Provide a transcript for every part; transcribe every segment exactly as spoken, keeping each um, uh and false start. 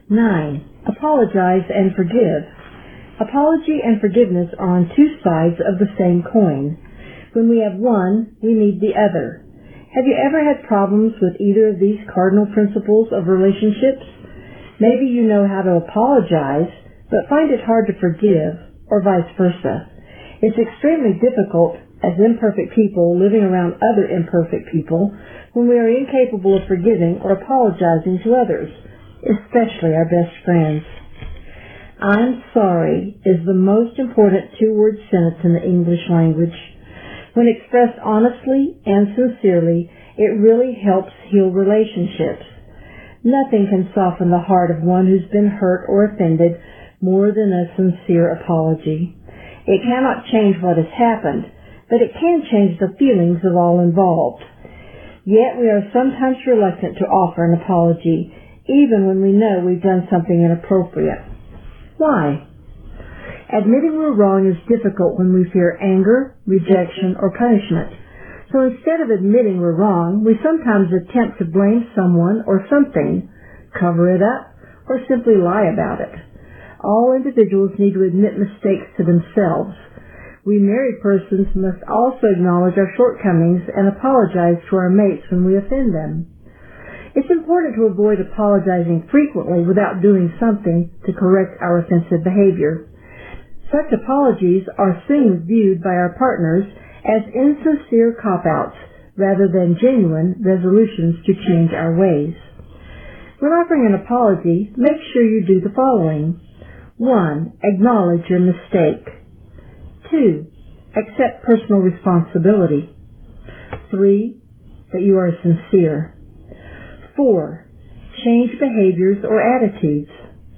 nine. Apologize and forgive. Apology and forgiveness are on two sides of the same coin. When we have one, we need the other. Have you ever had problems with either of these cardinal principles of relationships? Maybe you know how to apologize, but find it hard to forgive, or vice versa. It's extremely difficult as imperfect people living around other imperfect people when we are incapable of forgiving or apologizing to others, especially our best friends. I'm sorry is the most important two-word sentence in the English language. When expressed honestly and sincerely, it really helps heal relationships. Nothing can soften the heart of one who's been hurt or offended more than a sincere apology. It cannot change what has happened, but it can change the feelings of all involved. Yet we are sometimes reluctant to offer an apology, even when we know we've done something inappropriate. Why? Admitting we're wrong is difficult when we fear anger, rejection, or punishment. So instead of admitting we're wrong, we sometimes attempt to blame someone or something, cover it up, or simply lie about it. All individuals need to admit mistakes to themselves. We married persons must also acknowledge our shortcomings and apologize to our mates when we offend them. It's important to avoid apologizing frequently without doing something to correct our offensive behavior. Such apologies are soon viewed by our partners as insincere cop-outs rather than genuine resolutions to change our ways. When offering an apology, make sure you do the following. One. Acknowledge your mistake. Two. Accept personal responsibility. Three. That you are sincere. Four. Change behaviors or attitudes.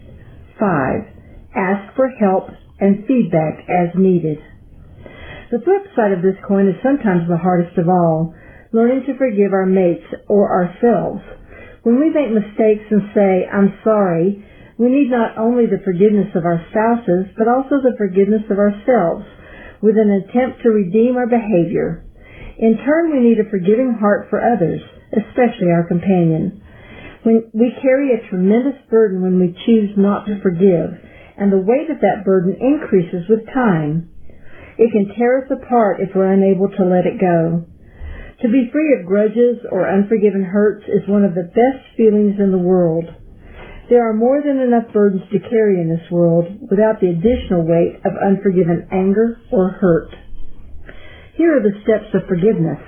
Five. Ask for help and feedback as needed. The flip side of this coin is sometimes the hardest of all, learning to forgive our mates or ourselves. When we make mistakes and say, I'm sorry, we need not only the forgiveness of our spouses, but also the forgiveness of ourselves, with an attempt to redeem our behavior. In turn, we need a forgiving heart for others, especially our companion. When we carry a tremendous burden when we choose not to forgive, and the weight of that burden increases with time. It can tear us apart if we're unable to let it go. To be free of grudges or unforgiven hurts is one of the best feelings in the world. There are more than enough burdens to carry in this world without the additional weight of unforgiven anger or hurt. Here are the steps of forgiveness.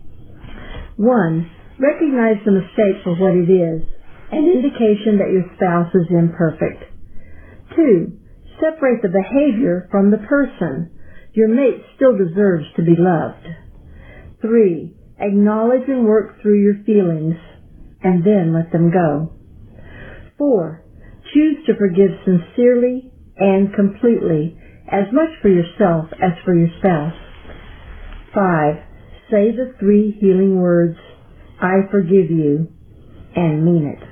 One. Recognize the mistake for what it is, an indication that your spouse is imperfect. Two. Separate the behavior from the person. Your mate still deserves to be loved. Three. Acknowledge and work through your feelings, and then let them go. Four. Choose to forgive sincerely and completely, as much for yourself as for your spouse. Five. Say the three healing words, I forgive you, and mean it.